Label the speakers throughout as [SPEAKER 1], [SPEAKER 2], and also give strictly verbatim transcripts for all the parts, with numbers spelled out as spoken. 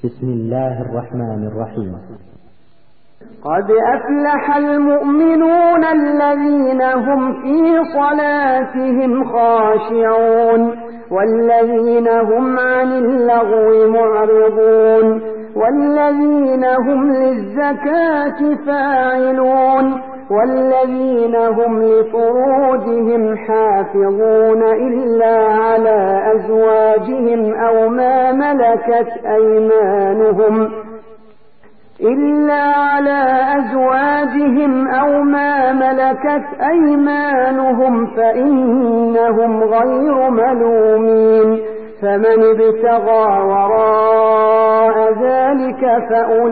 [SPEAKER 1] بسم الله الرحمن الرحيم.
[SPEAKER 2] قد أفلح المؤمنون الذين هم في صلاتهم خاشعون والذين هم عن اللغو معرضون والذين هم للزكاة فاعلون والذين هم لفروجهم حافظون إلا على أزواجهم أو ما ملكت أيمانهم إلا على أزواجهم أو ما ملكت أيمانهم فإنهم غير ملومين فمن ابتغى وراء ذلك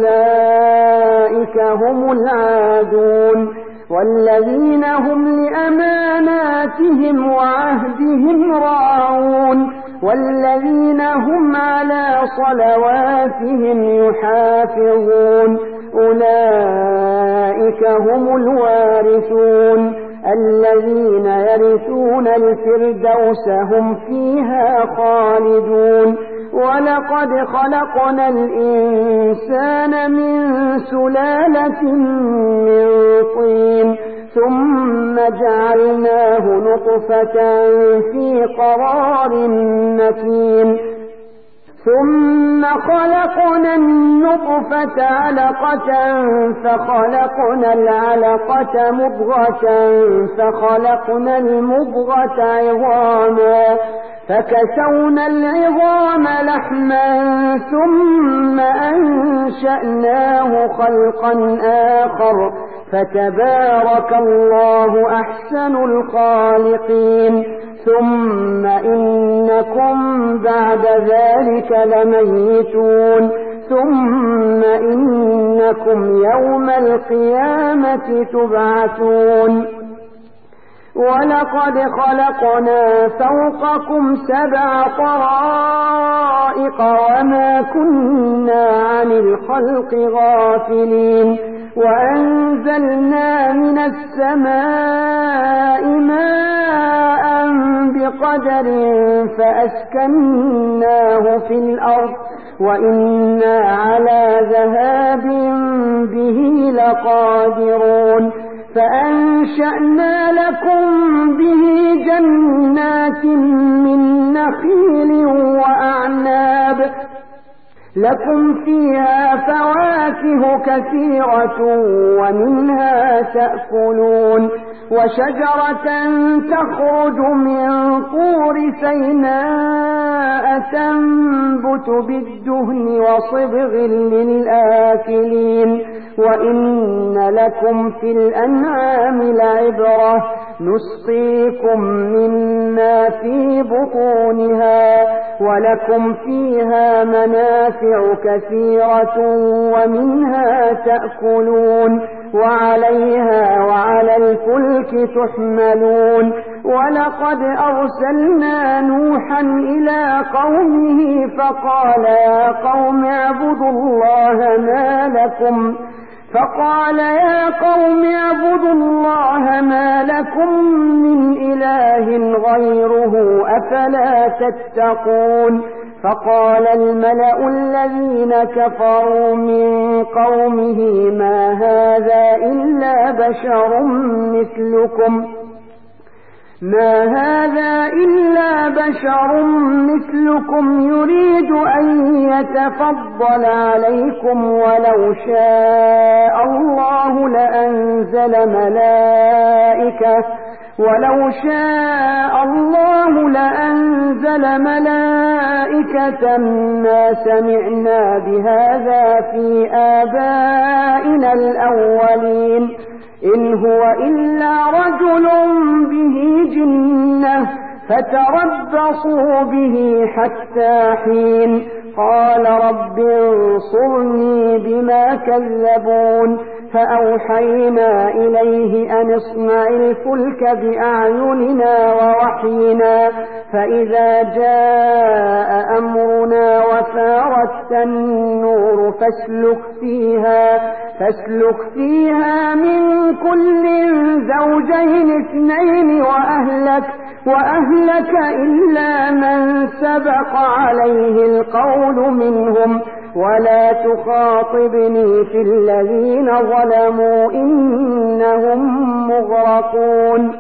[SPEAKER 2] فأولئك هم العادون والذين هم لأماناتهم وعهدهم راعون والذين هم على صلواتهم يحافظون أولئك هم الوارثون الذين يرثون الفردوس هم فيها خالدون ولقد خلقنا الإنسان من سلالة من طين ثم جعلناه نطفة في قرار مكين ثم خلقنا النطفة علقة فخلقنا العلقة مضغة فخلقنا المضغة عظاما فكسونا العظام لحما ثم أنشأناه خلقا آخر فتبارك الله أحسن الخالقين ثم إنكم بعد ذلك لميتون ثم إنكم يوم القيامة تبعثون ولقد خلقنا فوقكم سبع طرائق وما كنا عن الخلق غافلين وأنزلنا من السماء ماء بقدر فأسكناه في الأرض وإنا على ذهاب به لقادرون فأنشأنا لكم به جنات من نخيل وأعناب لكم فيها فواكه كثيرة ومنها تأكلون وشجرة تخرج من طور سيناء تنبت بالدهن وصبغ للآكلين وإن لكم في الأنعام لعبرة نسقيكم مما في بطونها ولكم فيها منافع كثيرة ومنها تأكلون وعليها وعلى الفلك تحملون ولقد أرسلنا نوحا إلى قومه فقال يا قوم اعبدوا الله ما لكم فقال يا قوم اعبدوا الله ما لكم من إله غيره أفلا تتقون فقال الملأ الذين كفروا من قومه ما هذا إلا بشر مثلكم ما هذا إلا بشر مثلكم يريد أن يتفضل عليكم ولو شاء الله لأنزل ملائكة ولو شاء الله لأنزل ملائكة ما سمعنا بهذا في آبائنا الأولين إن هو إلا رجل به جنة فتربصوا به حتى حين قال رب انصرني بما كذبون فأوحينا إليه أن اصنع الفلك بأعيننا ووحينا فإذا جاء أمرنا وفارت النور فاسلك فيها فاسلك فيها من كل زوجين اثنين وأهلك وأهلك إلا من سبق عليه القول منهم ولا تخاطبني في الذين ظلموا إنهم مغرقون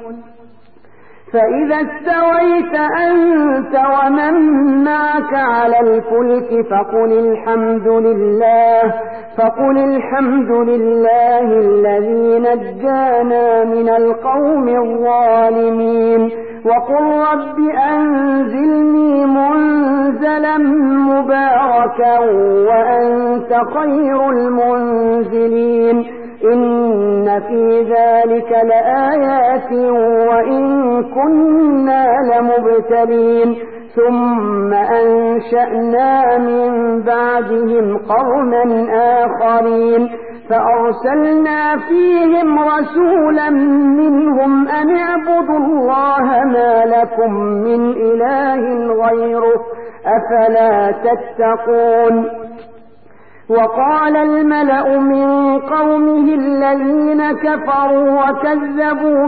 [SPEAKER 2] فإذا استويت أنت ومن معك على الفلك فقل الحمد لله فقل الحمد لله الذي نجانا من القوم الظالمين وقل رب أنزلني منزلا مباركا وأنت خير المنزلين إن في ذلك لآيات وإن كنا لمبتلين ثم أنشأنا من بعدهم قرنا آخرين فأرسلنا فيهم رسولا منهم أن اعبدوا الله ما لكم من إله غيره أفلا تتقون وقال الملأ من قومه الذين كفروا وكذبوا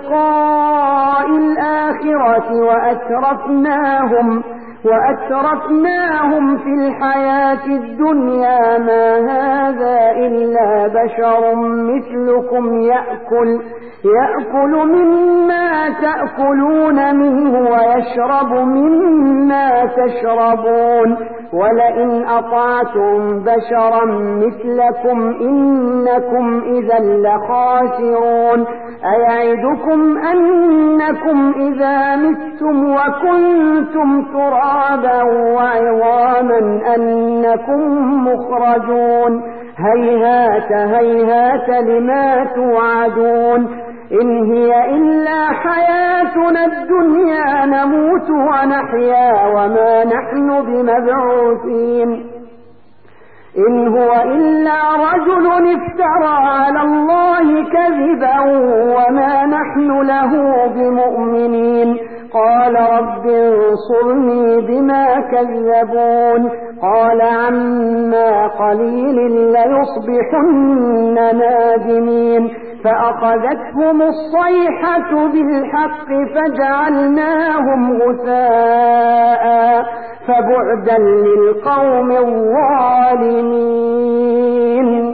[SPEAKER 2] بلقاء الآخرة وأترفناهم وأترفناهم في الحياة الدنيا ما هذا إلا بشر مثلكم يأكل يأكل مما تأكلون منه ويشرب مما تشربون ولئن أطعتم بشرا مثلكم إنكم إذا لخاسرون أيعدكم أنكم إذا متم وكنتم ترابا وعظاما أنكم مخرجون هيهات هيهات لما توعدون إن هي إلا حياتنا الدنيا نموت ونحيا وما نحن بمبعوثين إن هو إلا رجل افترى على الله كذبا وما نحن له بمؤمنين قال رب انصرني بما كذبون قال عما قليل ليصبحن نادمين فأخذتهم الصيحة بالحق فجعلناهم غثاء فبعدا للقوم الظالمين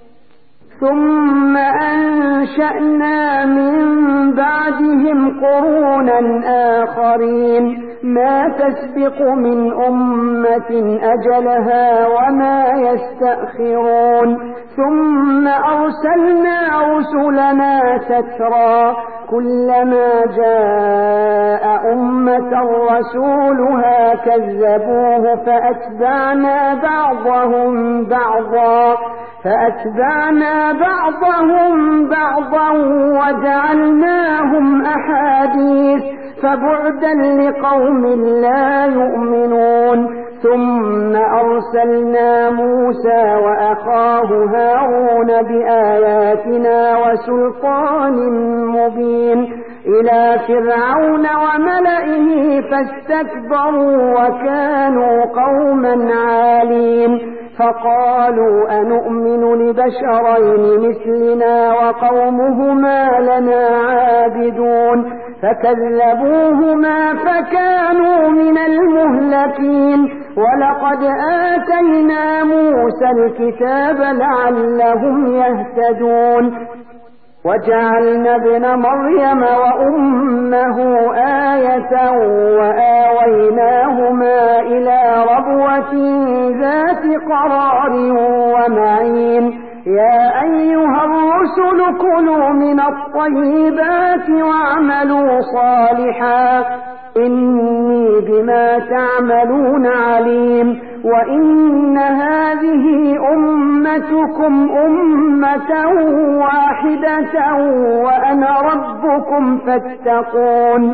[SPEAKER 2] ثم أنشأنا من بعدهم قرونا آخرين ما تسبق من أمة أجلها وما يستأخرون ثم أرسلنا رسلنا تترى كلما جاء أمة رسولها كذبوه فأتبعنا بعضهم بعضا فأتبعنا بعضهم بعضا وجعلناهم أحاديث فبعدا لقوم لا يؤمنون ثم أرسلنا موسى وأخاه هارون بآياتنا وسلطان مبين إلى فرعون وملئه فاستكبروا وكانوا قوما عالين فقالوا أنؤمن لبشرين مثلنا وقومهما لنا عابدون فكذبوهما فكانوا من المهلكين ولقد آتينا موسى الكتاب لعلهم يهتدون وجعلنا ابن مريم وأمه آية وآويناهما إلى ربوة ذات قرار ومعين يا أيها الرسل كلوا من الطيبات واعملوا صالحا إني بما تعملون عليم وإن هذه أمتكم أمة واحدة وأنا ربكم فاتقون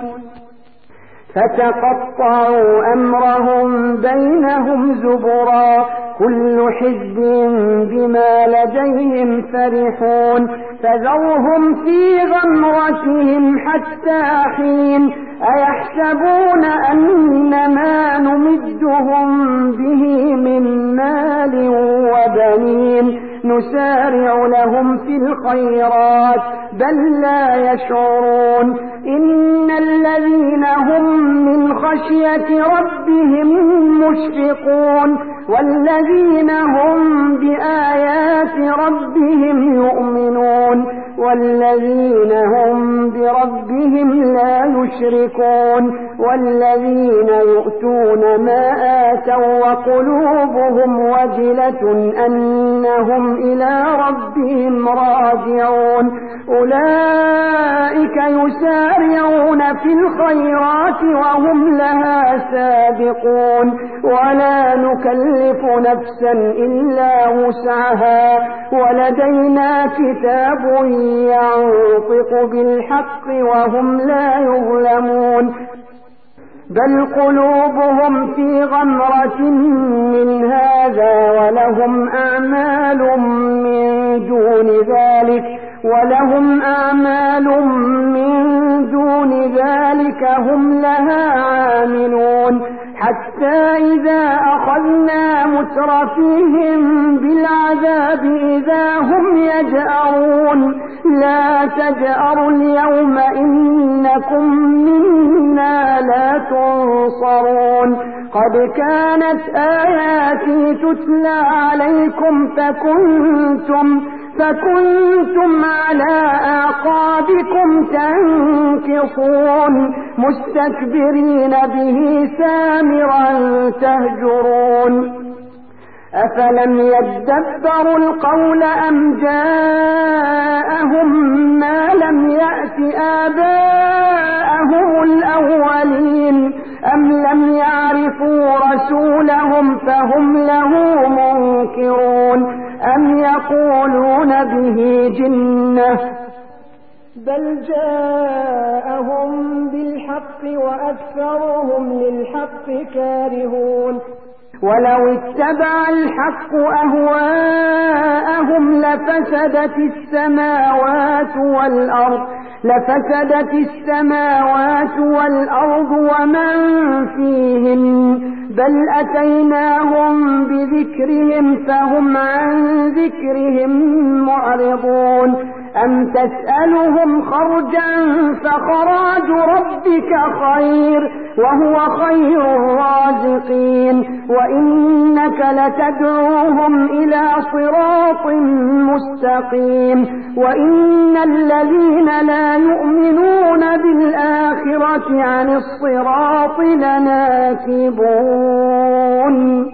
[SPEAKER 2] فتقطعوا أمرهم بينهم زبرا كل حزب بما لديهم فرحون فذرهم في غمرتهم حتى حين أيحسبون أن ما نمدهم به من مال وبنين نسارع لهم في الخيرات بل لا يشعرون إن الذين هم من خشية ربهم مشفقون والذين هم بآيات ربهم يؤمنون والذين هم بربهم لا يشركون والذين يؤتون ما آتوا وقلوبهم وجلة أنهم إلى ربهم راجعون أولئك يسارعون في الخيرات وهم لها سابقون ولا نكلف نفسا إلا وسعها ولدينا كتاب ينطق بالحق وهم لا يظلمون بل قلوبهم في غمرة من هذا ولهم أعمال من دون ذلك ولهم أعمال من دون ذلك هم لها عاملون حتى إذا أخذنا مترفيهم بالعذاب إذا هم يجأرون لا تجأروا اليوم إنكم منا لا تنصرون قد كانت آياتي تتلى عليكم فكنتم فكنتم على أعقابكم تنكصون مستكبرين به سامرا تهجرون أفلم يدبروا القول أم جاءهم ما لم يأت آباءهم الأولين أم لم يعرفوا رسولهم فهم له منكرون أم يقولون به جنة بل جاءهم بالحق وأكثرهم للحق كارهون ولو اتبع الحق أهواءهم لفسدت السماوات والأرض لفسدت السماوات والأرض ومن فيهن بل أتيناهم بذكرهم فهم عن ذكرهم معرضون أم تسألهم خرجا فخراج ربك خير وهو خير الرازقين وإنك لتدعوهم إلى صراط مستقيم وإن الذين لا يؤمنون بالآخرة عن الصراط لناكبون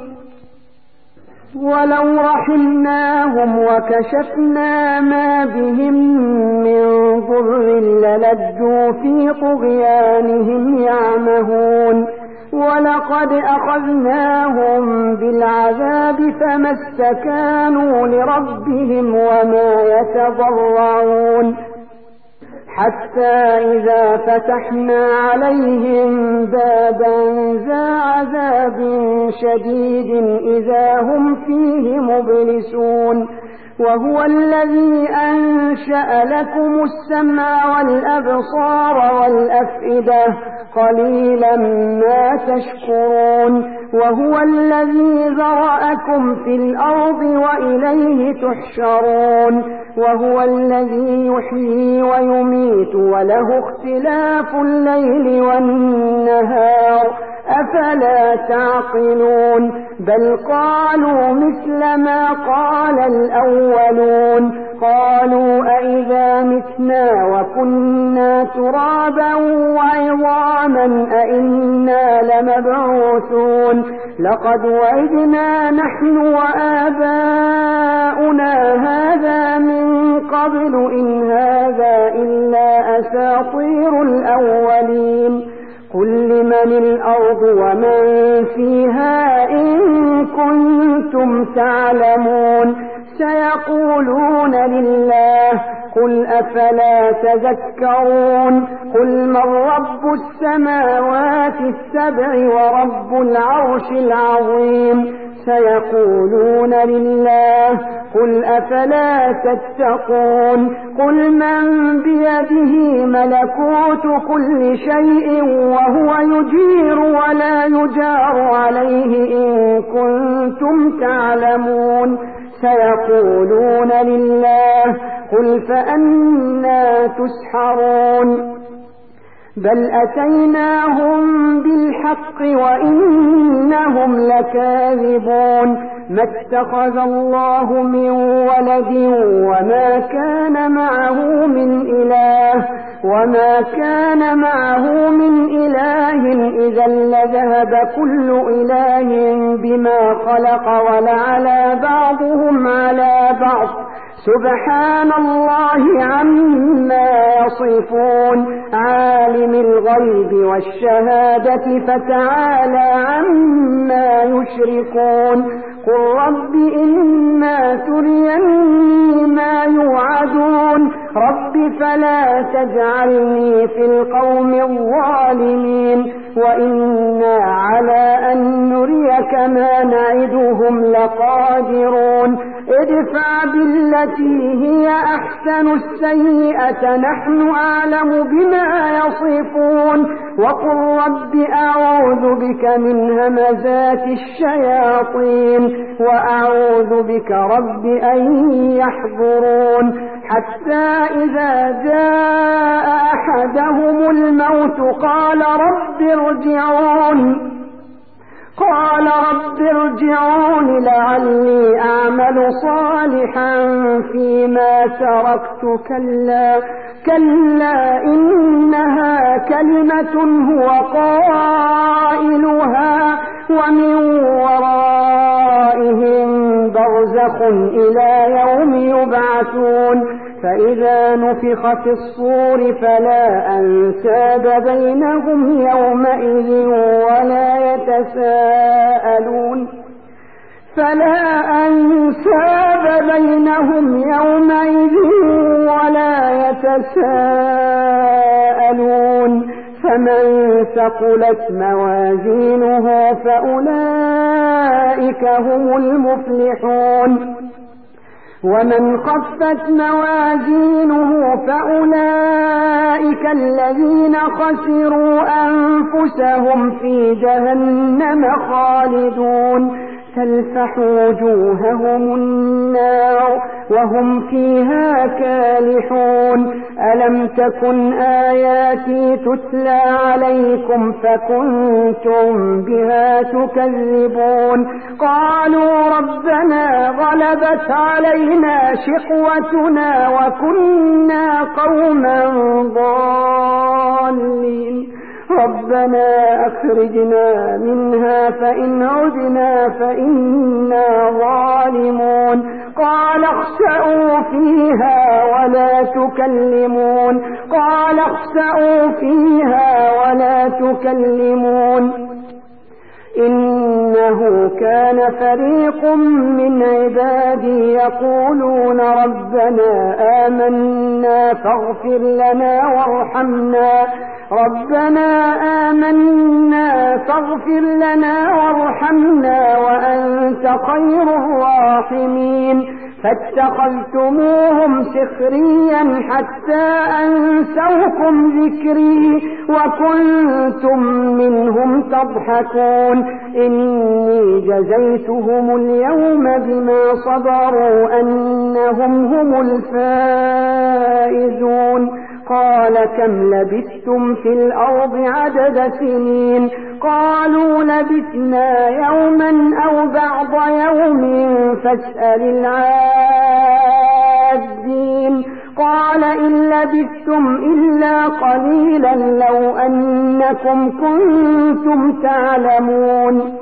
[SPEAKER 2] ولو رحمناهم وكشفنا ما بهم من ضر للجوا في طغيانهم يعمهون ولقد أخذناهم بالعذاب فما استكانوا لربهم وما يتضرعون حتى إذا فتحنا عليهم بابا ذا عذاب شديد إذا هم فيه مبلسون وهو الذي أنشأ لكم السمع والأبصار والأفئدة قليلا ما تشكرون وهو الذي ذرأكم في الأرض وإليه تحشرون وهو الذي يحيي ويميت وله اختلاف الليل والنهار أفلا تعقلون بل قالوا مثل ما قال الأولون قالوا أئذا متنا وكنا ترابا وعظاما أئنا لمبعوثون لقد وعدنا نحن وآباؤنا هذا من قبل إن هذا إلا أساطير الأولين قل لمن الأرض ومن فيها إن كنتم تعلمون سيقولون لله قل أفلا تذكرون قل من رب السماوات السبع ورب العرش العظيم سيقولون لله قل أفلا تتقون قل من بيده ملكوت كل شيء وهو يجير ولا يجار عليه إن كنتم تعلمون سيقولون لله قل فأنى تسحرون بل أتيناهم بالحق وإنهم لكاذبون ما اتخذ الله من ولد وما كان معه من إله وما كان معه من إله إذا لذهب كل إله بما خلق ولعلى بعضهم على بعض سبحان الله عما يصفون عالم الغيب والشهادة فتعالى عما يشركون قل رب إما تريني ما يوعدون رب فلا تجعلني في القوم الظالمين وإنا على أن نريك ما نعدهم لقادرون ادفع بالتي هي أحسن السيئة نحن أعلم بما يصفون وقل رب أعوذ بك من همزات الشياطين وأعوذ بك رب أن يحضرون حتى إذا جاء أحدهم الموت قال رب ارجعون قال رب ارجعون لعلي أعمل صالحا فيما تركت كلا كلا إنها كلمة هو قائلها ومن ورائهم برزخ إلى يوم يبعثون فإذا نفخ في الصور فلا أنساب بينهم يومئذ ولا يتساءلون فلا أنساب بينهم يومئذ ولا يتساءلون فمن ثقلت موازينه فأولئك هم المفلحون ومن خفت موازينه فأولئك الذين خسروا أنفسهم في جهنم خالدون تلفح وجوههم النار وهم فيها كالحون ألم تكن آياتي تتلى عليكم فكنتم بها تكذبون قالوا ربنا غلبت علينا شقوتنا وكنا قوما ضالين ربنا أخرجنا منها فإن عدنا فإنا ظالمون قال اخسئوا فيها ولا تكلمون قال اخسئوا فيها ولا تكلمون إنه كان فريق من عبادي يقولون ربنا آمنا فاغفر لنا وارحمنا ربنا آمنا فاغفر لنا وارحمنا وأنت خير الراحمين فاتخذتموهم سخريا حتى أنسوكم ذكري وكنتم منهم تضحكون إني جزيتهم اليوم بما صبروا أنهم هم الفائزون قال كم لبثتم في الأرض عدد سنين قالوا لبثنا يوما أو بعض يوم فاسأل العادين قال إن لبثتم إلا قليلا لو أنكم كنتم تعلمون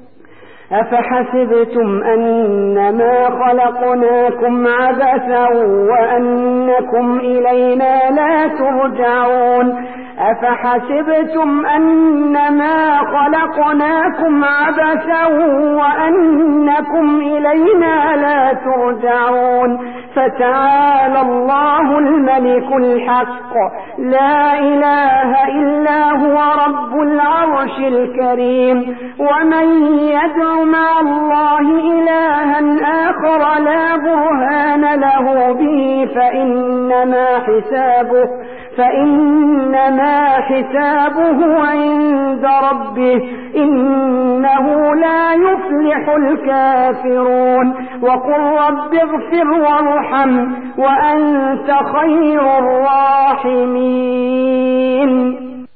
[SPEAKER 2] أفحسبتم أنما خلقناكم عبثا وأنكم إلينا لا ترجعون أفحسبتم أنما خلقناكم عبثا وأنكم إلينا لا ترجعون فتعالى الله الملك الحق لا إله إلا هو رب العرش الكريم ومن يدع مع الله إلها آخر لا برهان له به فإنما حسابه فإنما حسابه عند ربه إنه لا يفلح الكافرون وقل رب اغفر وارحم وأنت خير الراحمين